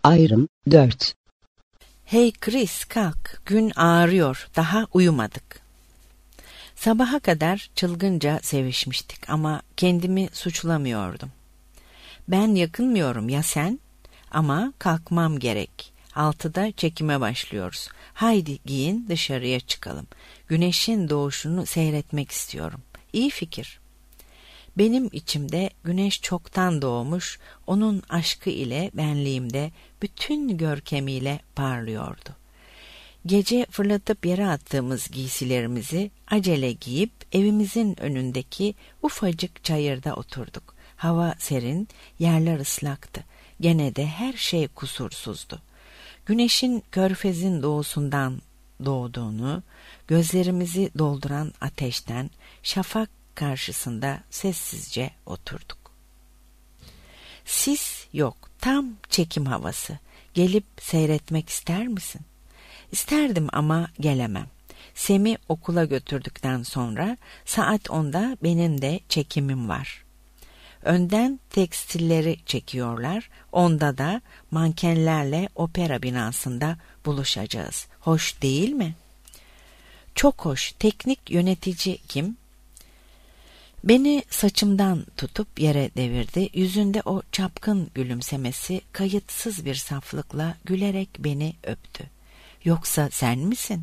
Ayrım 4. Hey Chris, kalk, gün ağrıyor, daha uyumadık. Sabaha kadar çılgınca sevişmiştik ama kendimi suçlamıyordum. Ben yakınmıyorum ya sen? Ama kalkmam gerek. 6'da çekime başlıyoruz. Haydi giyin, dışarıya çıkalım. Güneşin doğuşunu seyretmek istiyorum. İyi fikir. Benim içimde güneş çoktan doğmuş, onun aşkı ile benliğimde bütün görkemiyle parlıyordu. Gece fırlatıp yere attığımız giysilerimizi acele giyip evimizin önündeki ufacık çayırda oturduk. Hava serin, yerler ıslaktı. Gene de her şey kusursuzdu. Güneşin körfezin doğusundan doğduğunu, gözlerimizi dolduran ateşten, şafak karşısında sessizce oturduk. Sis yok, tam çekim havası. Gelip seyretmek ister misin? İsterdim ama gelemem. Sem'i okula götürdükten sonra saat 10'da benim de çekimim var. Önden tekstilleri çekiyorlar, 10'da da mankenlerle opera binasında buluşacağız. Hoş değil mi? Çok hoş. Teknik yönetici kim? Beni saçımdan tutup yere devirdi. Yüzünde o çapkın gülümsemesi kayıtsız bir saflıkla gülerek beni öptü. Yoksa sen misin?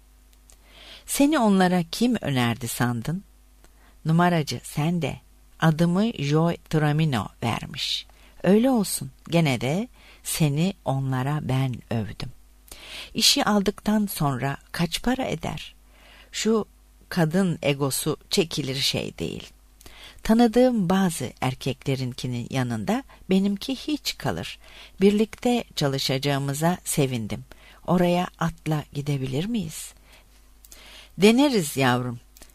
Seni onlara kim önerdi sandın? Numaracı sen de. Adımı Joe Tramino vermiş. Öyle olsun. Gene de seni onlara ben övdüm. İşi aldıktan sonra kaç para eder? Şu kadın egosu çekilir şey değil. Tanıdığım bazı erkeklerinkinin yanında benimki hiç kalır. Birlikte çalışacağımıza sevindim. Oraya atla gidebilir miyiz? Deneriz yavrum.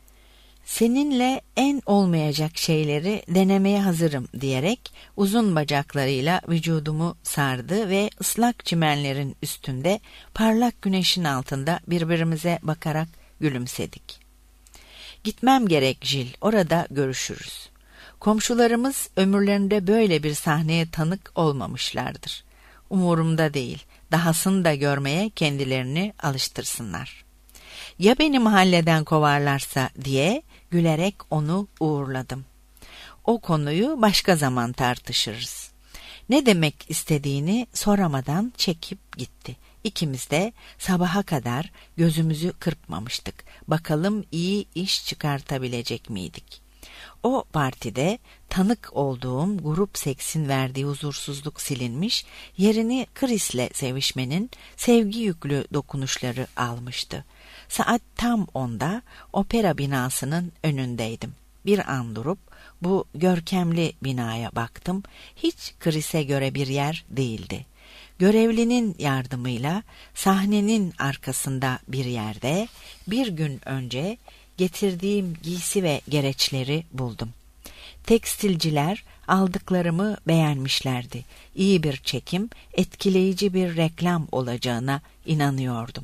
Seninle en olmayacak şeyleri denemeye hazırım diyerek uzun bacaklarıyla vücudumu sardı ve ıslak çimenlerin üstünde parlak güneşin altında birbirimize bakarak gülümsedik. Gitmem gerek Jill, orada görüşürüz. Komşularımız ömürlerinde böyle bir sahneye tanık olmamışlardır. Umurumda değil, dahasını da görmeye kendilerini alıştırsınlar. Ya beni mahalleden kovarlarsa diye gülerek onu uğurladım. O konuyu başka zaman tartışırız. Ne demek istediğini soramadan çekip gitti. İkimiz de sabaha kadar gözümüzü kırpmamıştık. Bakalım iyi iş çıkartabilecek miydik? O partide tanık olduğum grup seksin verdiği huzursuzluk silinmiş, yerini Chris'le sevişmenin sevgi yüklü dokunuşları almıştı. Saat tam 10'da opera binasının önündeydim. Bir an durup bu görkemli binaya baktım. Hiç Chris'e göre bir yer değildi. Görevlinin yardımıyla sahnenin arkasında bir yerde bir gün önce getirdiğim giysi ve gereçleri buldum. Tekstilciler aldıklarımı beğenmişlerdi. İyi bir çekim, etkileyici bir reklam olacağına inanıyordum.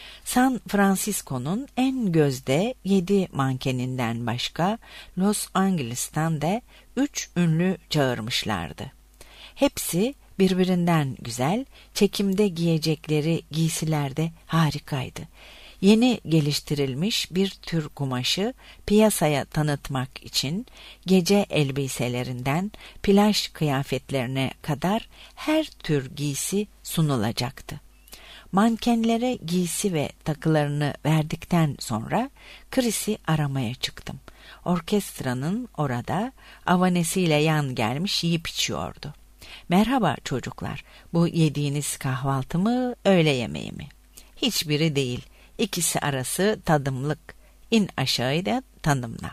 San Francisco'nun en gözde 7 mankeninden başka Los Angeles'tan da 3 ünlü çağırmışlardı. Hepsi birbirinden güzel, çekimde giyecekleri giysiler de harikaydı. Yeni geliştirilmiş bir tür kumaşı piyasaya tanıtmak için gece elbiselerinden plaj kıyafetlerine kadar her tür giysi sunulacaktı. Mankenlere giysi ve takılarını verdikten sonra Chris'i aramaya çıktım. Orkestranın orada avanesiyle yan gelmiş yiyip içiyordu. Merhaba çocuklar, bu yediğiniz kahvaltı mı, öğle yemeği mi? Hiçbiri değil, ikisi arası tadımlık. İn aşağıya da tanımla.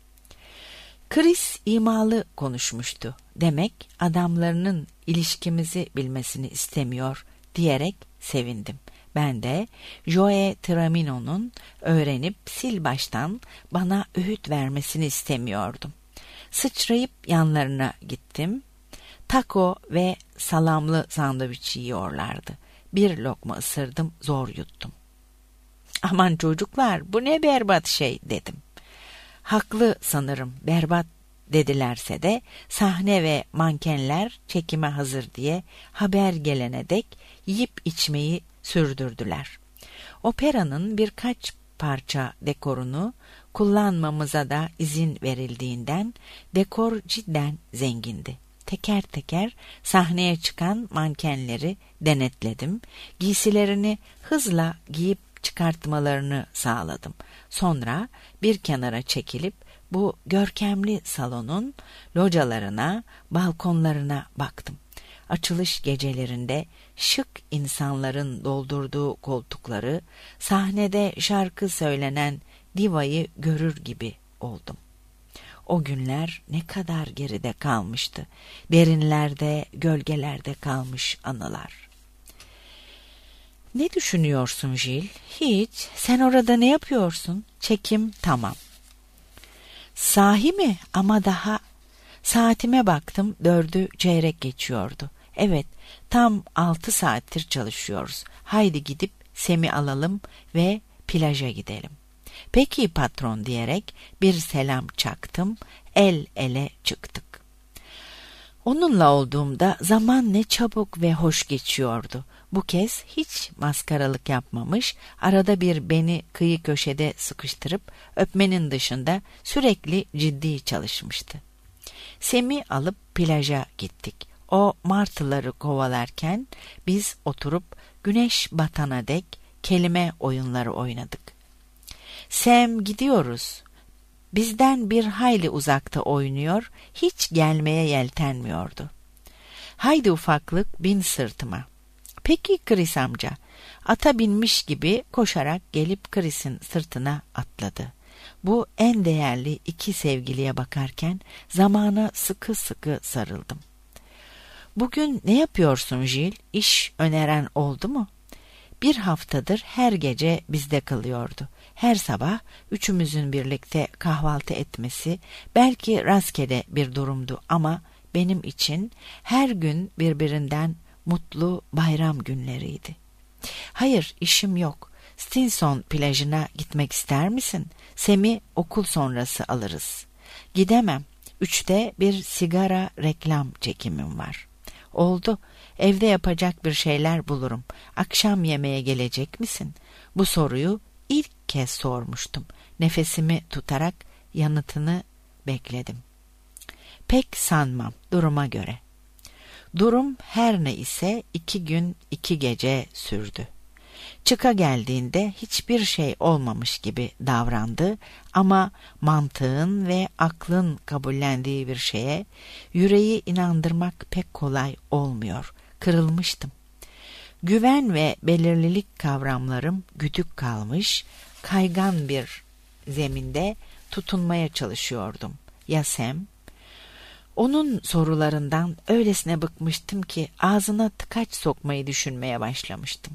Chris imalı konuşmuştu. Demek adamlarının ilişkimizi bilmesini istemiyor diyerek sevindim. Ben de Joe Tramino'nun öğrenip sil baştan bana öğüt vermesini istemiyordum. Sıçrayıp yanlarına gittim. Taco ve salamlı sandviç yiyorlardı. Bir lokma ısırdım, zor yuttum. Aman çocuklar, bu ne berbat şey dedim. Haklı sanırım, berbat dedilerse de sahne ve mankenler çekime hazır diye haber gelene dek yiyip içmeyi sürdürdüler. Operanın birkaç parça dekorunu kullanmamıza da izin verildiğinden dekor cidden zengindi. Teker teker sahneye çıkan mankenleri denetledim. Giysilerini hızla giyip çıkartmalarını sağladım. Sonra bir kenara çekilip bu görkemli salonun localarına, balkonlarına baktım. Açılış gecelerinde şık insanların doldurduğu koltukları, sahnede şarkı söylenen divayı görür gibi oldum. O günler ne kadar geride kalmıştı. Derinlerde, gölgelerde kalmış anılar. Ne düşünüyorsun Jill? Hiç. Sen orada ne yapıyorsun? Çekim tamam. Sahi mi? Ama daha... Saatime baktım, 4'ü çeyrek geçiyordu. Evet, tam 6 saattir çalışıyoruz. Haydi gidip Sem'i alalım ve plaja gidelim. Peki patron diyerek bir selam çaktım, el ele çıktık. Onunla olduğumda zaman ne çabuk ve hoş geçiyordu. Bu kez hiç maskaralık yapmamış, arada bir beni kıyı köşede sıkıştırıp öpmenin dışında sürekli ciddi çalışmıştı. Sem'i alıp plaja gittik. O martıları kovalarken biz oturup güneş batana dek kelime oyunları oynadık. Sem gidiyoruz. Bizden bir hayli uzakta oynuyor, hiç gelmeye yeltenmiyordu. Haydi ufaklık bin sırtıma. Peki Chris amca, ata binmiş gibi koşarak gelip Chris'in sırtına atladı. Bu en değerli iki sevgiliye bakarken zamana sıkı sıkı sarıldım. Bugün ne yapıyorsun Jill? İş öneren oldu mu? Bir haftadır her gece bizde kalıyordu. Her sabah üçümüzün birlikte kahvaltı etmesi belki rastgele bir durumdu ama benim için her gün birbirinden mutlu bayram günleriydi. Hayır, işim yok. Stinson plajına gitmek ister misin? Sem'i okul sonrası alırız. Gidemem. 3'te bir sigara reklam çekimim var. Oldu. Evde yapacak bir şeyler bulurum. Akşam yemeğe gelecek misin? Bu soruyu ilk kez sormuştum. Nefesimi tutarak yanıtını bekledim. Pek sanmam, duruma göre. Durum her ne ise 2 gün 2 gece sürdü. Çıka geldiğinde hiçbir şey olmamış gibi davrandı ama mantığın ve aklın kabullendiği bir şeye yüreği inandırmak pek kolay olmuyor. Kırılmıştım. Güven ve belirlilik kavramlarım güdük kalmış, kaygan bir zeminde tutunmaya çalışıyordum. Ya Sem? Onun sorularından öylesine bıkmıştım ki ağzına tıkaç sokmayı düşünmeye başlamıştım.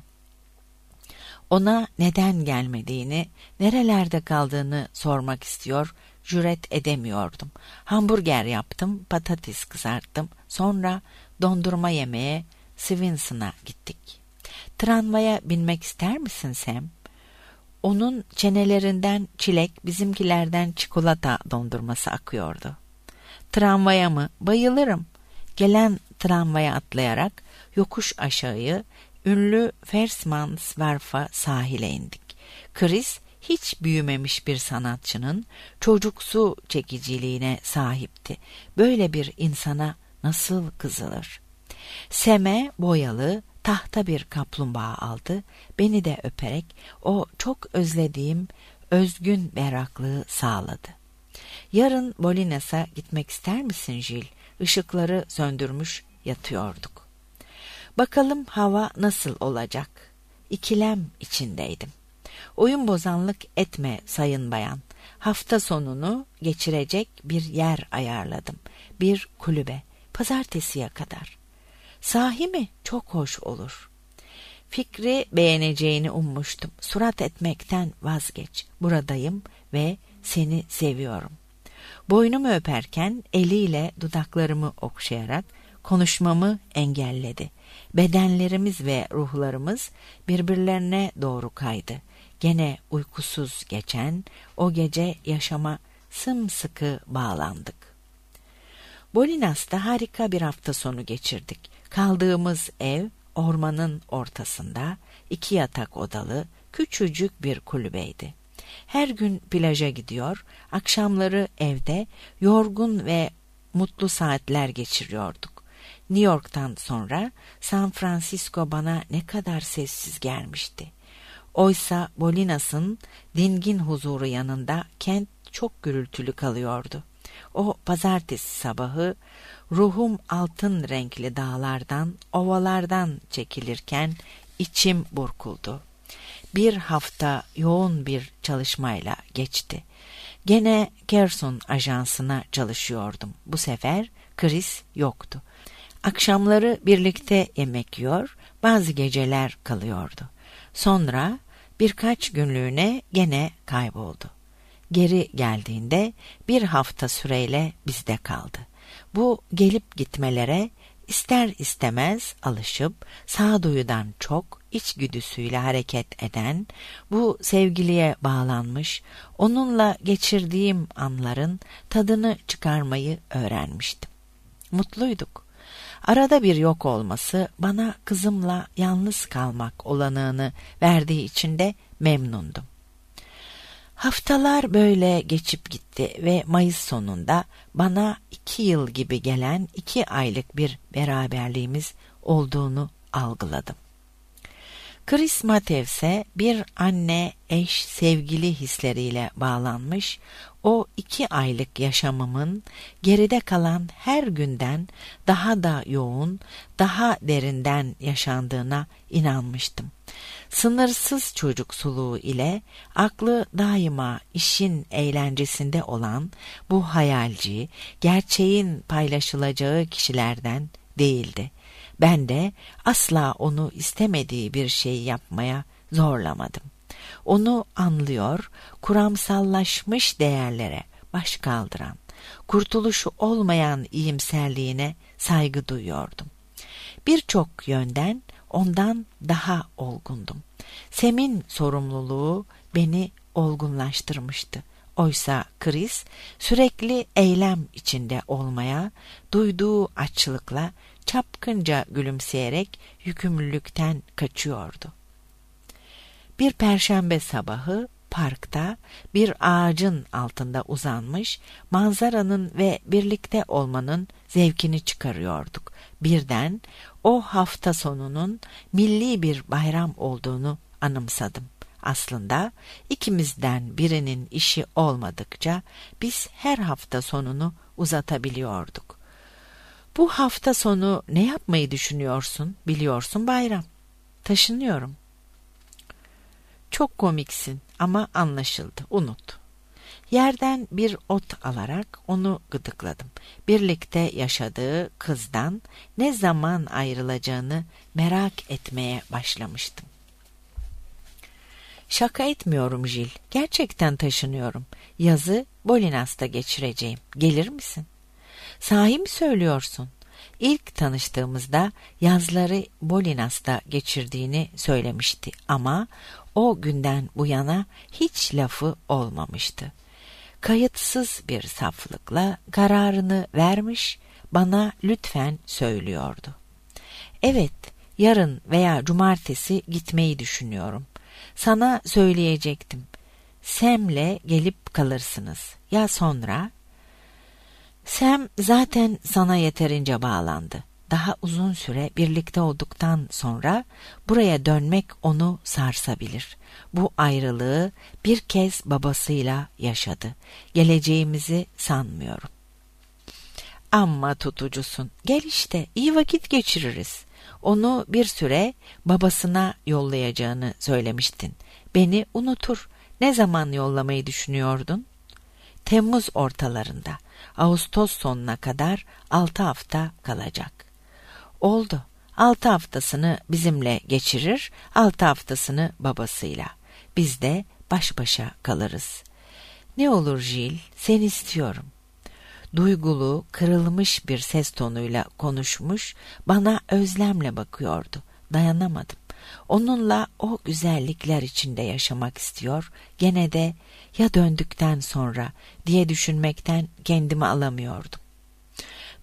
Ona neden gelmediğini, nerelerde kaldığını sormak istiyor, cüret edemiyordum. Hamburger yaptım, patates kızarttım, sonra dondurma yemeye Swinson'a gittik. Tramvaya binmek ister misin Sam? Onun çenelerinden çilek, bizimkilerden çikolata dondurması akıyordu. Tramvaya mı? Bayılırım. Gelen tramvaya atlayarak yokuş aşağıya ünlü Versmanswerf'a sahile indik. Chris hiç büyümemiş bir sanatçının çocuksu çekiciliğine sahipti. Böyle bir insana nasıl kızılır? Sem'e boyalı tahta bir kaplumbağa aldı. Beni de öperek o çok özlediğim özgün berraklığı sağladı. Yarın Bolinas'a gitmek ister misin Jill? Işıkları söndürmüş yatıyorduk. Bakalım hava nasıl olacak? İkilem içindeydim. Oyun bozanlık etme sayın bayan. Hafta sonunu geçirecek bir yer ayarladım. Bir kulübe. Pazartesiye kadar. Sahi mi? Çok hoş olur. Fikri beğeneceğini ummuştum. Surat etmekten vazgeç. Buradayım ve seni seviyorum. Boynumu öperken eliyle dudaklarımı okşayarak konuşmamı engelledi. Bedenlerimiz ve ruhlarımız birbirlerine doğru kaydı. Gene uykusuz geçen o gece yaşama sımsıkı bağlandık. Bolinas'ta harika bir hafta sonu geçirdik. Kaldığımız ev ormanın ortasında, 2 yatak odalı, küçücük bir kulübeydi. Her gün plaja gidiyor, akşamları evde yorgun ve mutlu saatler geçiriyorduk. New York'tan sonra San Francisco bana ne kadar sessiz gelmişti. Oysa Bolinas'ın dingin huzuru yanında kent çok gürültülü kalıyordu. O pazartesi sabahı ruhum altın renkli dağlardan, ovalardan çekilirken içim burkuldu. Bir hafta yoğun bir çalışmayla geçti. Gene Gerson ajansına çalışıyordum. Bu sefer Chris yoktu. Akşamları birlikte yemek yiyor, bazı geceler kalıyordu. Sonra birkaç günlüğüne gene kayboldu. Geri geldiğinde bir hafta süreyle bizde kaldı. Bu gelip gitmelere ister istemez alışıp sağduyudan çok içgüdüsüyle hareket eden, bu sevgiliye bağlanmış, onunla geçirdiğim anların tadını çıkarmayı öğrenmiştim. Mutluyduk. Arada bir yok olması bana kızımla yalnız kalmak olanağını verdiği için de memnundum. Haftalar böyle geçip gitti ve Mayıs sonunda bana 2 yıl gibi gelen 2 aylık bir beraberliğimiz olduğunu algıladım. Chris Matthews'e bir anne, eş, sevgili hisleriyle bağlanmış, o 2 aylık yaşamımın geride kalan her günden daha da yoğun, daha derinden yaşandığına inanmıştım. Sınırsız çocuksuluğu ile aklı daima işin eğlencesinde olan bu hayalci, gerçeğin paylaşılacağı kişilerden değildi. Ben de asla onu istemediği bir şey yapmaya zorlamadım. Onu anlıyor, kuramsallaşmış değerlere baş kaldıran, kurtuluşu olmayan iyimserliğine saygı duyuyordum. Birçok yönden ondan daha olgundum. Sem'in sorumluluğu beni olgunlaştırmıştı. Oysa Chris sürekli eylem içinde olmaya, duyduğu açlıkla çapkınca gülümseyerek yükümlülükten kaçıyordu. Bir perşembe sabahı parkta bir ağacın altında uzanmış, manzaranın ve birlikte olmanın zevkini çıkarıyorduk. Birden o hafta sonunun milli bir bayram olduğunu anımsadım. Aslında ikimizden birinin işi olmadıkça biz her hafta sonunu uzatabiliyorduk. Bu hafta sonu ne yapmayı düşünüyorsun? Biliyorsun bayram. Taşınıyorum. Çok komiksin ama anlaşıldı. Unut. Yerden bir ot alarak onu gıdıkladım. Birlikte yaşadığı kızdan ne zaman ayrılacağını merak etmeye başlamıştım. Şaka etmiyorum Jill. Gerçekten taşınıyorum. Yazı Bolinas'ta geçireceğim. Gelir misin? Sahi mi söylüyorsun? İlk tanıştığımızda yazları Bolinas'ta geçirdiğini söylemişti ama o günden bu yana hiç lafı olmamıştı. Kayıtsız bir saflıkla kararını vermiş, bana lütfen söylüyordu. Evet, yarın veya cumartesi gitmeyi düşünüyorum. Sana söyleyecektim. Sam'le gelip kalırsınız. Ya sonra? Sam zaten sana yeterince bağlandı. Daha uzun süre birlikte olduktan sonra buraya dönmek onu sarsabilir. Bu ayrılığı bir kez babasıyla yaşadı. Geleceğimizi sanmıyorum. Amma tutucusun. Gel işte, iyi vakit geçiririz. Onu bir süre babasına yollayacağını söylemiştin. Beni unutur. Ne zaman yollamayı düşünüyordun? Temmuz ortalarında. Ağustos sonuna kadar 6 hafta kalacak. Oldu. 6 haftasını bizimle geçirir, 6 haftasını babasıyla. Biz de baş başa kalırız. Ne olur Jill, seni istiyorum. Duygulu, kırılmış bir ses tonuyla konuşmuş, bana özlemle bakıyordu. Dayanamadım. Onunla o güzellikler içinde yaşamak istiyor, gene de ya döndükten sonra diye düşünmekten kendimi alamıyordum.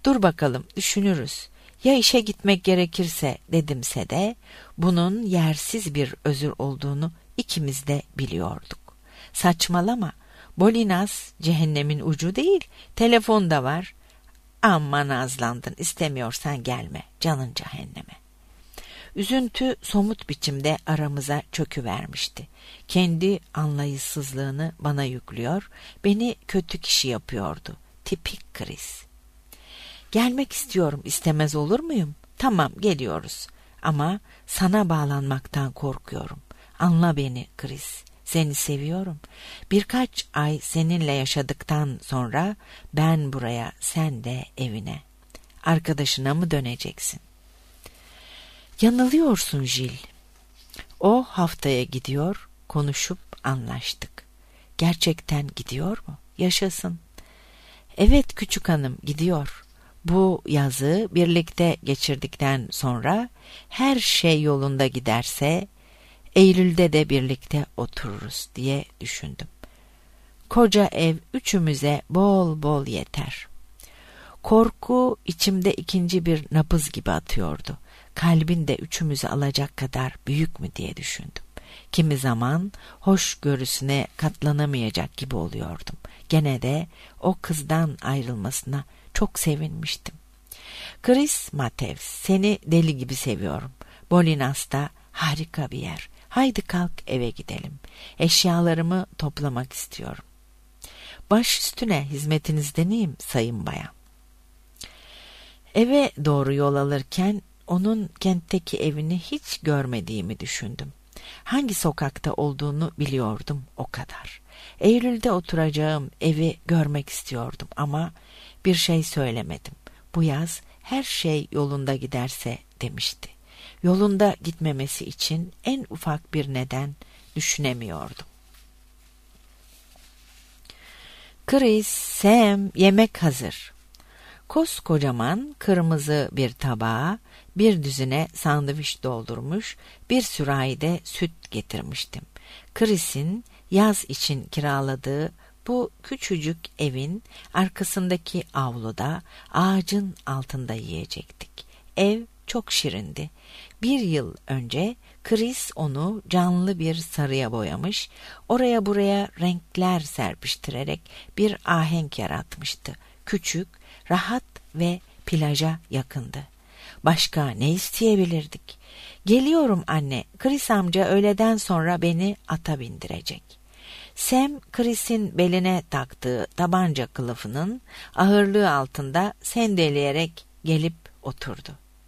Dur bakalım, düşünürüz. Ya işe gitmek gerekirse dedimse de bunun yersiz bir özür olduğunu ikimiz de biliyorduk. Saçmalama. Bolinas cehennemin ucu değil. Telefon da var. Amma nazlandın. İstemiyorsan gelme. Canın cehenneme. Üzüntü somut biçimde aramıza çöküvermişti. Kendi anlayışsızlığını bana yüklüyor, beni kötü kişi yapıyordu. Tipik kriz. Gelmek istiyorum, istemez olur muyum? Tamam, geliyoruz. Ama sana bağlanmaktan korkuyorum. Anla beni kriz. Seni seviyorum. Birkaç ay seninle yaşadıktan sonra ben buraya, sen de evine. Arkadaşına mı döneceksin? Yanılıyorsun Jil. O haftaya gidiyor, konuşup anlaştık. Gerçekten gidiyor mu? Yaşasın. Evet küçük hanım, gidiyor. Bu yazı birlikte geçirdikten sonra her şey yolunda giderse Eylül'de de birlikte otururuz diye düşündüm. Koca ev üçümüze bol bol yeter. Korku içimde ikinci bir nabız gibi atıyordu. Kalbin de üçümüzü alacak kadar büyük mü diye düşündüm. Kimi zaman hoşgörüsüne katlanamayacak gibi oluyordum. Gene de o kızdan ayrılmasına çok sevinmiştim. Chris Matthews, seni deli gibi seviyorum. Bolinas da harika bir yer. Haydi kalk eve gidelim. Eşyalarımı toplamak istiyorum. Baş üstüne, hizmetinizdeneyim sayın bayan. Eve doğru yol alırken onun kentteki evini hiç görmediğimi düşündüm. Hangi sokakta olduğunu biliyordum o kadar. Eylül'de oturacağım evi görmek istiyordum ama bir şey söylemedim. Bu yaz her şey yolunda giderse demişti. Yolunda gitmemesi için en ufak bir neden düşünemiyordum. Chris, Sam, yemek hazır. Koskocaman kırmızı bir tabağa bir düzine sandviç doldurmuş, bir sürahide süt getirmiştim. Chris'in yaz için kiraladığı bu küçücük evin arkasındaki avluda ağacın altında yiyecektik. Ev çok şirindi. Bir yıl önce Chris onu canlı bir sarıya boyamış, oraya buraya renkler serpiştirerek bir ahenk yaratmıştı. Küçük, rahat ve plaja yakındı. Başka ne isteyebilirdik? Geliyorum anne, Chris amca öğleden sonra beni ata bindirecek. Sam, Chris'in beline taktığı tabanca kılıfının ağırlığı altında sendeleyerek gelip oturdu.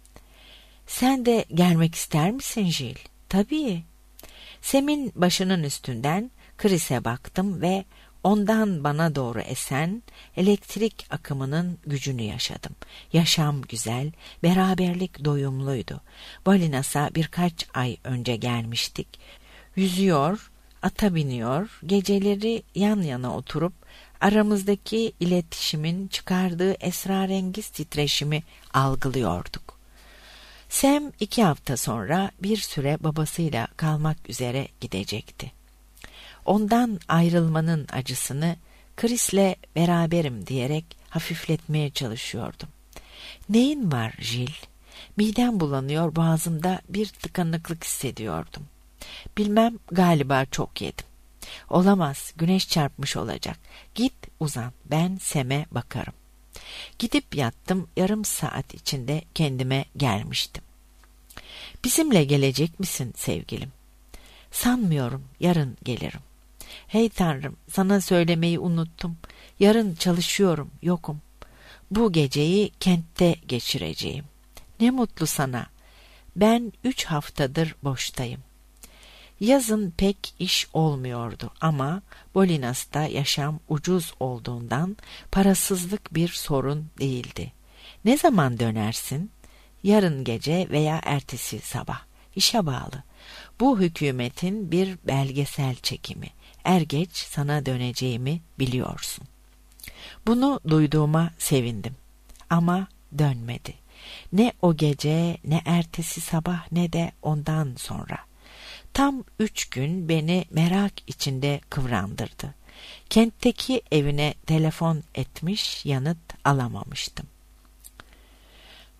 Sen de gelmek ister misin Jill? Tabii. Sam'in başının üstünden Chris'e baktım ve ondan bana doğru esen elektrik akımının gücünü yaşadım. Yaşam güzel, beraberlik doyumluydu. Bolinas'a birkaç ay önce gelmiştik. Yüzüyor, ata biniyor, geceleri yan yana oturup aramızdaki iletişimin çıkardığı esrarengiz titreşimi algılıyorduk. Sam 2 hafta sonra bir süre babasıyla kalmak üzere gidecekti. Ondan ayrılmanın acısını Chris'le beraberim diyerek hafifletmeye çalışıyordum. Neyin var Jill? Midem bulanıyor, boğazımda bir tıkanıklık hissediyordum. Bilmem, galiba çok yedim. Olamaz, güneş çarpmış olacak. Git uzan, ben Sam'e bakarım. Gidip yattım, yarım saat içinde kendime gelmiştim. Bizimle gelecek misin sevgilim? Sanmıyorum, yarın gelirim. Hey Tanrım, sana söylemeyi unuttum. Yarın çalışıyorum, yokum. Bu geceyi kentte geçireceğim. Ne mutlu sana. Ben 3 haftadır boştayım. Yazın pek iş olmuyordu ama Bolinas'ta yaşam ucuz olduğundan parasızlık bir sorun değildi. Ne zaman dönersin? Yarın gece veya ertesi sabah. İşe bağlı. Bu hükümetin bir belgesel çekimi. Er geç sana döneceğimi biliyorsun. Bunu duyduğuma sevindim. Ama dönmedi. Ne o gece, ne ertesi sabah, ne de ondan sonra. Tam 3 gün beni merak içinde kıvrandırdı. Kentteki evine telefon etmiş, yanıt alamamıştım.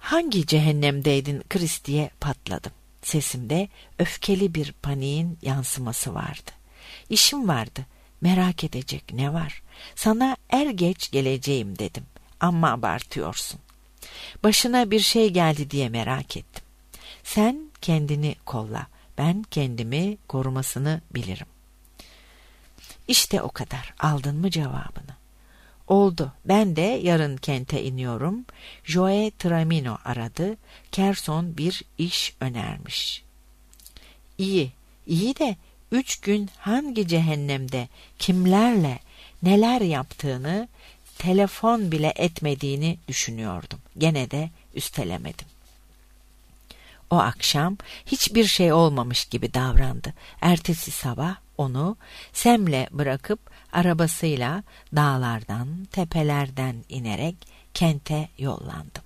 Hangi cehennemdeydin Chris diye patladım. Sesimde öfkeli bir paniğin yansıması vardı. İşim vardı. Merak edecek ne var? Sana er geç geleceğim dedim. Ama abartıyorsun. Başına bir şey geldi diye merak ettim. Sen kendini kolla. Ben kendimi korumasını bilirim. İşte o kadar. Aldın mı cevabını? Oldu. Ben de yarın kente iniyorum. Joe Tramino aradı. Kerson bir iş önermiş. İyi. İyi de 3 gün hangi cehennemde, kimlerle, neler yaptığını, telefon bile etmediğini düşünüyordum. Gene de üstelemedim. O akşam hiçbir şey olmamış gibi davrandı. Ertesi sabah onu Sam'le bırakıp arabasıyla dağlardan, tepelerden inerek kente yollandım.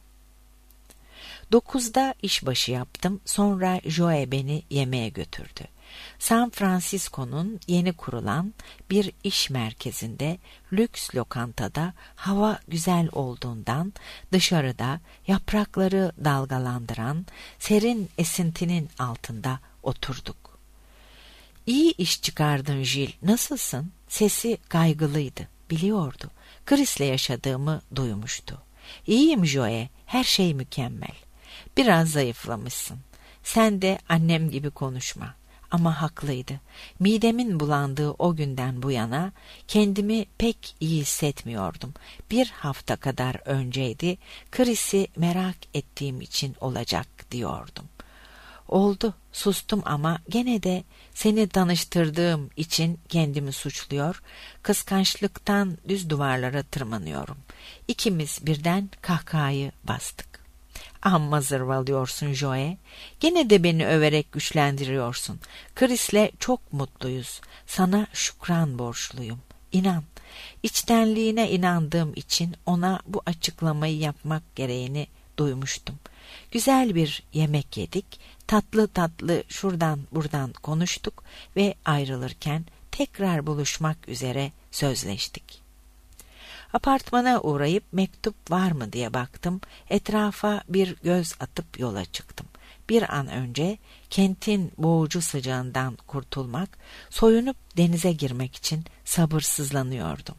9'da işbaşı yaptım. Sonra Joe beni yemeğe götürdü. San Francisco'nun yeni kurulan bir iş merkezinde, lüks lokantada hava güzel olduğundan dışarıda yaprakları dalgalandıran serin esintinin altında oturduk. İyi iş çıkardın Jill, nasılsın? Sesi kaygılıydı, biliyordu. Chris'le yaşadığımı duymuştu. İyiyim Joe, her şey mükemmel. Biraz zayıflamışsın. Sen de annem gibi konuşma. Ama haklıydı. Midemin bulandığı o günden bu yana kendimi pek iyi hissetmiyordum. Bir hafta kadar önceydi, Chris'i merak ettiğim için olacak diyordum. Oldu, sustum ama gene de seni tanıştırdığım için kendimi suçluyor, kıskançlıktan düz duvarlara tırmanıyorum. İkimiz birden kahkahayı bastık. Amma zırvalıyorsun Joe. Gene de beni överek güçlendiriyorsun. Chris'le çok mutluyuz. Sana şükran borçluyum. İnan. İçtenliğine inandığım için ona bu açıklamayı yapmak gereğini duymuştum. Güzel bir yemek yedik. Tatlı tatlı şuradan buradan konuştuk ve ayrılırken tekrar buluşmak üzere sözleştik. Apartmana uğrayıp mektup var mı diye baktım. Etrafa bir göz atıp yola çıktım. Bir an önce kentin boğucu sıcağından kurtulmak, soyunup denize girmek için sabırsızlanıyordum.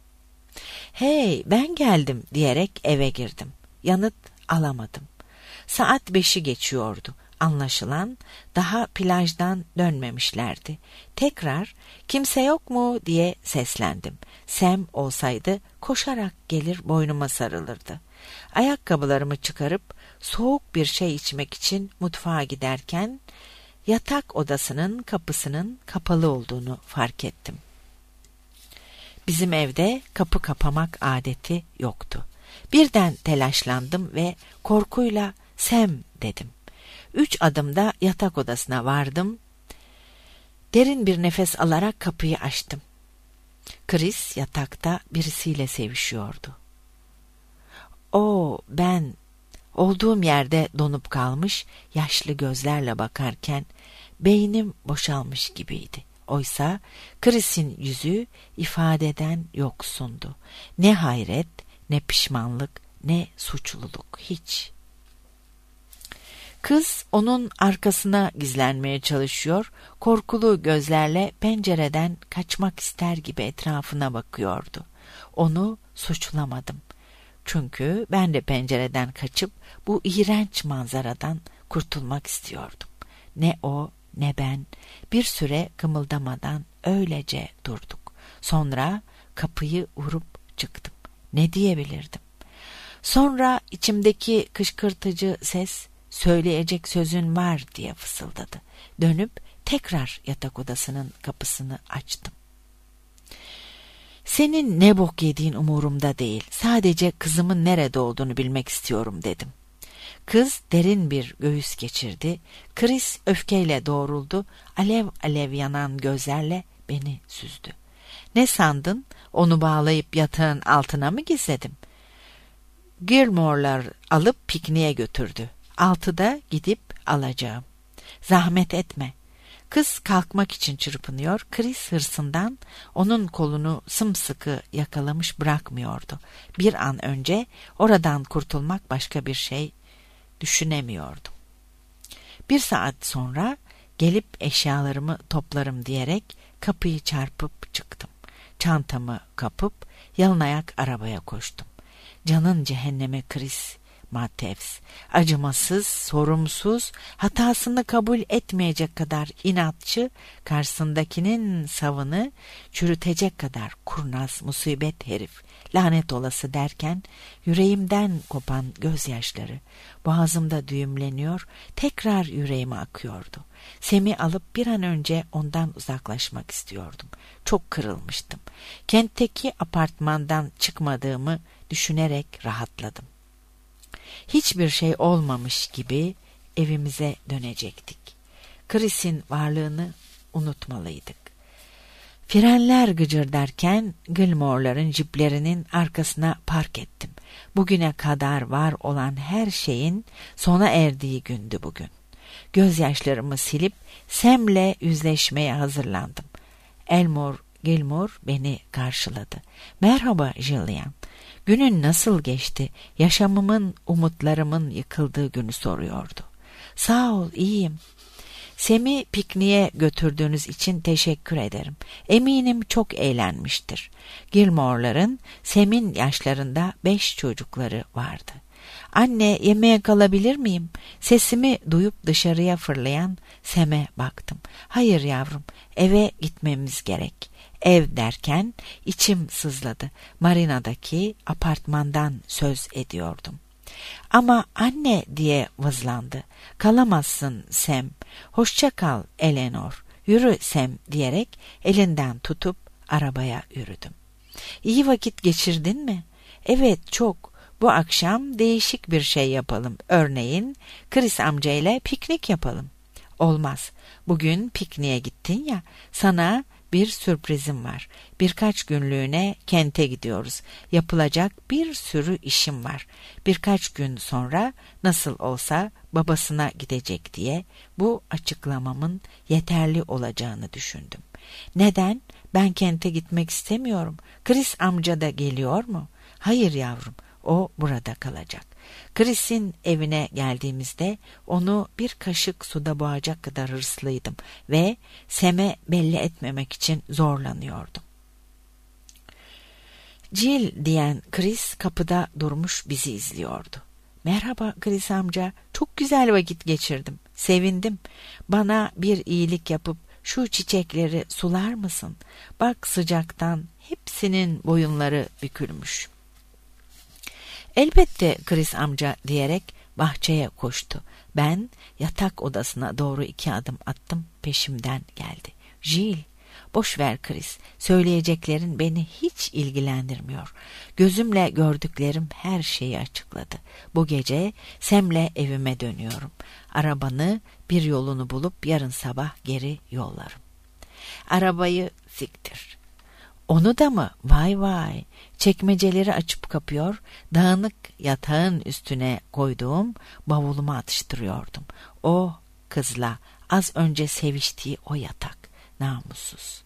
Hey, ben geldim diyerek eve girdim. Yanıt alamadım. Saat 5'i geçiyordu. Anlaşılan daha plajdan dönmemişlerdi. Tekrar kimse yok mu diye seslendim. Sam olsaydı koşarak gelir boynuma sarılırdı. Ayakkabılarımı çıkarıp soğuk bir şey içmek için mutfağa giderken yatak odasının kapısının kapalı olduğunu fark ettim. Bizim evde kapı kapamak adeti yoktu. Birden telaşlandım ve korkuyla Sam dedim. 3 adımda yatak odasına vardım. Derin bir nefes alarak kapıyı açtım. Chris yatakta birisiyle sevişiyordu. Ben olduğum yerde donup kalmış, yaşlı gözlerle bakarken beynim boşalmış gibiydi. Oysa Chris'in yüzü ifadeden yoksundu. Ne hayret, ne pişmanlık, ne suçluluk, hiç. Kız onun arkasına gizlenmeye çalışıyor, korkulu gözlerle pencereden kaçmak ister gibi etrafına bakıyordu. Onu suçlamadım. Çünkü ben de pencereden kaçıp bu iğrenç manzaradan kurtulmak istiyordum. Ne o ne ben bir süre kımıldamadan öylece durduk. Sonra kapıyı vurup çıktım. Ne diyebilirdim? Sonra içimdeki kışkırtıcı ses, söyleyecek sözün var diye fısıldadı. Dönüp tekrar yatak odasının kapısını açtım. Senin ne bok yediğin umurumda değil. Sadece kızımın nerede olduğunu bilmek istiyorum dedim. Kız derin bir göğüs geçirdi. Chris öfkeyle doğruldu. Alev alev yanan gözlerle beni süzdü. Ne sandın? Onu bağlayıp yatağın altına mı gizledim? Gilmore'lar alıp pikniğe götürdü. 6'da gidip alacağım. Zahmet etme. Kız kalkmak için çırpınıyor. Chris hırsından onun kolunu sımsıkı yakalamış bırakmıyordu. Bir an önce oradan kurtulmak başka bir şey düşünemiyordum. Bir saat sonra gelip eşyalarımı toplarım diyerek kapıyı çarpıp çıktım. Çantamı kapıp yalın ayak arabaya koştum. Canın cehenneme Chris Matthews, acımasız, sorumsuz, hatasını kabul etmeyecek kadar inatçı, karşısındakinin savını çürütecek kadar kurnaz, musibet herif, lanet olası derken yüreğimden kopan gözyaşları boğazımda düğümleniyor, tekrar yüreğime akıyordu. Sem'i alıp bir an önce ondan uzaklaşmak istiyordum. Çok kırılmıştım. Kentteki apartmandan çıkmadığımı düşünerek rahatladım. Hiçbir şey olmamış gibi evimize dönecektik. Chris'in varlığını unutmalıydık. Frenler gıcırdarken Gilmore'ların jiplerinin arkasına park ettim. Bugüne kadar var olan her şeyin sona erdiği gündü bugün. Gözyaşlarımı silip Sam'le yüzleşmeye hazırlandım. Elmore Gilmore beni karşıladı. "Merhaba Jillian. Günün nasıl geçti? Yaşamımın, umutlarımın yıkıldığı günü soruyordu. "Sağ ol, iyiyim. Sam'i pikniğe götürdüğünüz için teşekkür ederim. Eminim çok eğlenmiştir." Gilmore'ların Sam'in yaşlarında 5 çocukları vardı. "Anne, yemeğe kalabilir miyim?" Sesimi duyup dışarıya fırlayan Sam'e baktım. "Hayır yavrum, eve gitmemiz gerek." Ev derken içim sızladı. Marina'daki apartmandan söz ediyordum. "Ama anne," diye vızlandı. "Kalamazsın Sam. Hoşça kal Eleanor. Yürü Sam," diyerek elinden tutup arabaya yürüdüm. "İyi vakit geçirdin mi?" "Evet, çok. Bu akşam değişik bir şey yapalım. Örneğin Chris amcayla piknik yapalım." "Olmaz. Bugün pikniğe gittin ya, sana bir sürprizim var. Birkaç günlüğüne kente gidiyoruz. Yapılacak bir sürü işim var. Birkaç gün sonra nasıl olsa babasına gidecek diye bu açıklamamın yeterli olacağını düşündüm. "Neden? Ben kente gitmek istemiyorum. Chris amca da geliyor mu?" "Hayır yavrum, o burada kalacak." Chris'in evine geldiğimizde onu bir kaşık suda boğacak kadar hırslıydım ve Sam'e belli etmemek için zorlanıyordum. "Jill," diyen Chris kapıda durmuş bizi izliyordu. "Merhaba Chris amca, çok güzel vakit geçirdim. Sevindim. Bana bir iyilik yapıp şu çiçekleri sular mısın? Bak, sıcaktan hepsinin boyunları bükülmüş." "Elbette Chris amca," diyerek bahçeye koştu. Ben yatak odasına doğru 2 adım attım, peşimden geldi. "Jill," "Boş ver Chris, söyleyeceklerin beni hiç ilgilendirmiyor. Gözümle gördüklerim her şeyi açıkladı. Bu gece Sam'le evime dönüyorum. Arabanı, bir yolunu bulup yarın sabah geri yollarım." "Arabayı siktir." "Onu da mı? Vay vay." Çekmeceleri açıp kapıyor, dağınık yatağın üstüne koyduğum bavulumu atıştırıyordum. O kızla az önce seviştiği o yatak, namussuz.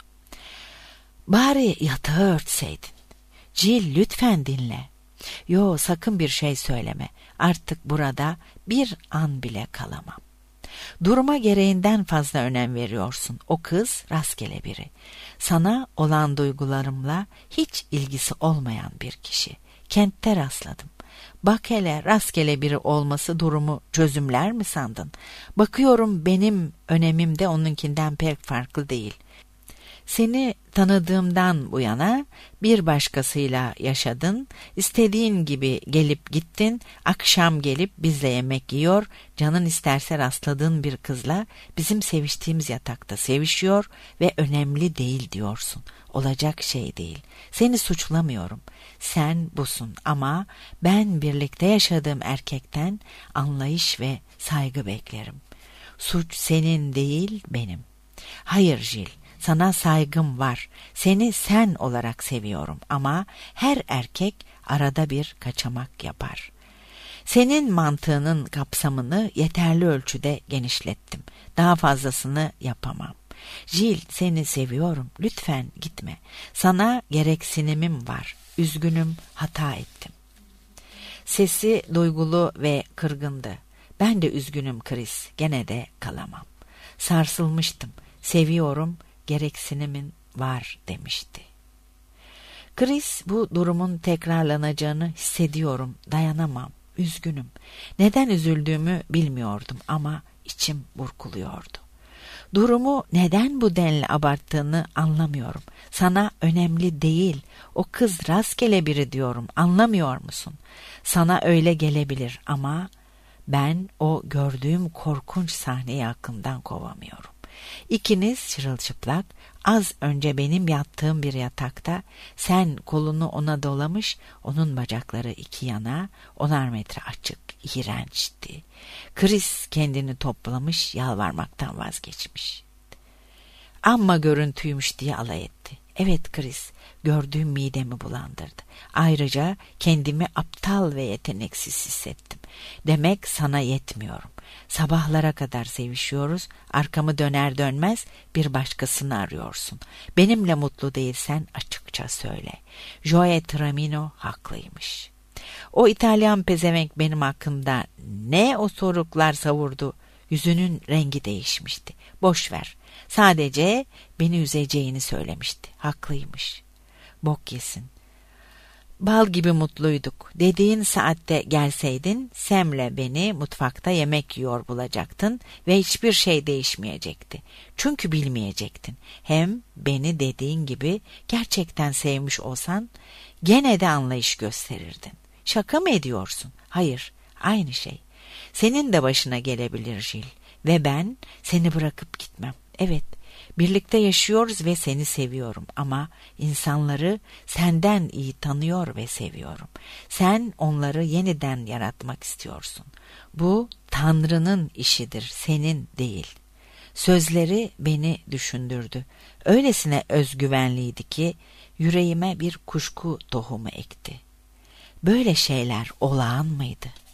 "Bari yatağı örtseydin." "Jill, lütfen dinle." "Yo, sakın bir şey söyleme. Artık burada bir an bile kalamam." "Duruma gereğinden fazla önem veriyorsun. O kız rastgele biri. Sana olan duygularımla hiç ilgisi olmayan bir kişi. Kentte rastladım. Bak hele, rastgele biri olması durumu çözümler mi sandın? Bakıyorum benim önemim de onunkinden pek farklı değil. Seni tanıdığımdan bu yana bir başkasıyla yaşadın, istediğin gibi gelip gittin, akşam gelip bizle yemek yiyor, canın isterse rastladığın bir kızla bizim seviştiğimiz yatakta sevişiyor ve önemli değil diyorsun. Olacak şey değil. Seni suçlamıyorum. Sen busun ama ben birlikte yaşadığım erkekten anlayış ve saygı beklerim. Suç senin değil, benim. Hayır Jill. Sana saygım var. Seni sen olarak seviyorum ama her erkek arada bir kaçamak yapar. Senin mantığının kapsamını yeterli ölçüde genişlettim. Daha fazlasını yapamam. Jill, seni seviyorum. Lütfen gitme. Sana gereksinimim var. Üzgünüm, hata ettim. Sesi duygulu ve kırgındı. Ben de üzgünüm Chris, gene de kalamam. Sarsılmıştım. Seviyorum, gereksinimin var demişti. Chris, bu durumun tekrarlanacağını hissediyorum, dayanamam, üzgünüm. Neden üzüldüğümü bilmiyordum ama içim burkuluyordu. Durumu neden bu denli abarttığını anlamıyorum. Sana önemli değil, o kız rastgele biri diyorum, anlamıyor musun? Sana öyle gelebilir ama ben o gördüğüm korkunç sahneyi aklımdan kovamıyorum. İkiniz çırılçıplak, az önce benim yattığım bir yatakta, sen kolunu ona dolamış, onun bacakları iki yana, 10'ar metre açık, iğrençti. Chris kendini toplamış, yalvarmaktan vazgeçmiş. Amma görüntüymüş diye alay etti. Evet Chris, gördüğüm midemi bulandırdı. Ayrıca kendimi aptal ve yeteneksiz hissettim. Demek sana yetmiyorum. Sabahlara kadar sevişiyoruz, arkamı döner dönmez bir başkasını arıyorsun. Benimle mutlu değilsen açıkça söyle. Joe Tramino haklıymış. O İtalyan pezevenk benim hakkımda ne o soruklar savurdu. Yüzünün rengi değişmişti. Boş ver. Sadece beni üzeceğini söylemişti. Haklıymış. Bok yesin. Bal gibi mutluyduk. Dediğin saatte gelseydin Sam'le beni mutfakta yemek yiyor bulacaktın ve hiçbir şey değişmeyecekti. Çünkü bilmeyecektin. Hem beni dediğin gibi gerçekten sevmiş olsan gene de anlayış gösterirdin. Şaka mı ediyorsun? Hayır, aynı şey. Senin de başına gelebilir Jill ve ben seni bırakıp gitmem. Evet, birlikte yaşıyoruz ve seni seviyorum ama insanları senden iyi tanıyor ve seviyorum. Sen onları yeniden yaratmak istiyorsun. Bu Tanrı'nın işidir, senin değil. Sözleri beni düşündürdü. Öylesine özgüvenliydi ki yüreğime bir kuşku tohumu ekti. Böyle şeyler olağan mıydı?